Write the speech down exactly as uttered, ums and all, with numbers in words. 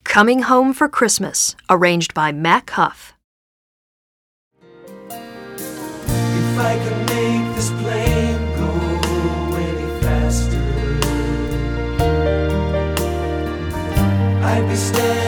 Coming Home for Christmas, arranged by Mac Huff. If I could make this plane go any faster, I'd be standing